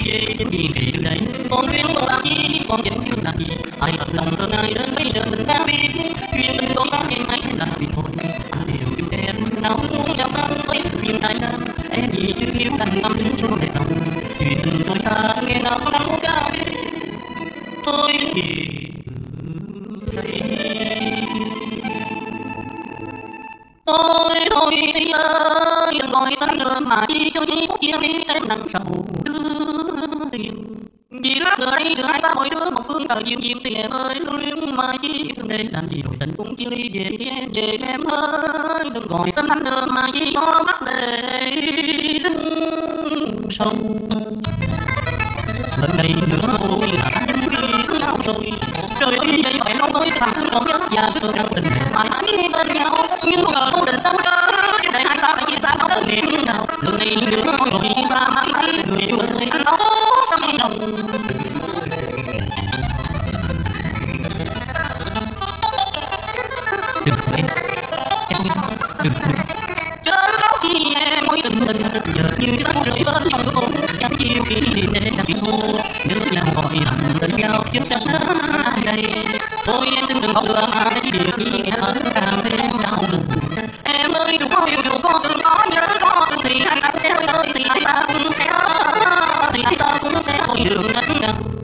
về những gì kỳ từ đây. Con duyên con làm gì, con vẫn chưa làm gì. Ai thật lòng thương ai đến bây giờ mình đã biết. Duyên tình con có ngày mai sẽ là vì thôi. Anh yêu yêu em, nào muốn nhau sao với duyên đại nam. Em vì chưa yêu đành tâm cho đẹp lòng. Chuyện đôi ta nghe nào lắm ca biết. Tôi thì đây. Tôi ơi, đừng gọi tên lừa mà chi cho chi chia ly tên nặng sầu đưa tiền. Vì lát nữa đây, hai ta mỗi đứa một phương trời dịu dịu thì em ơi lưu luyến mà chi để làm gì rồi tình cũng chia ly về em ơi. Đừng gọi tên anh lừa mà chi cho mắt lệ đứng sâu. Lần này nữa tôi là anh biết nhau rồi. Trời ơi vậy phải nói tôi thằng thương còn nhất và tôi đang tình mà thấy bên nhau. Nhưng không ngờ vô định sâu đó để hai ta phải chia xa nhau niệm nhau. Lần này nữa rồi chia xa mắt thấy người yêu ơi anh đó trong lòng. Đừng em đừng chớ khóc khi em mối tình mình giờ như đang rơi bên trong cô chẳng chiều khi để đặt hồ nhớ nhau gọi hẳn đến nhau chứ chẳng ai đây. Thôi em xin đừng khóc nữa mà để điều khi nghe ở càng thêm đau buồn. Em ơi đừng có yêu dù có từng có nhớ có từng thì hai ta sẽ ơi thì hai ta cũng sẽ hồi đường đến nhau.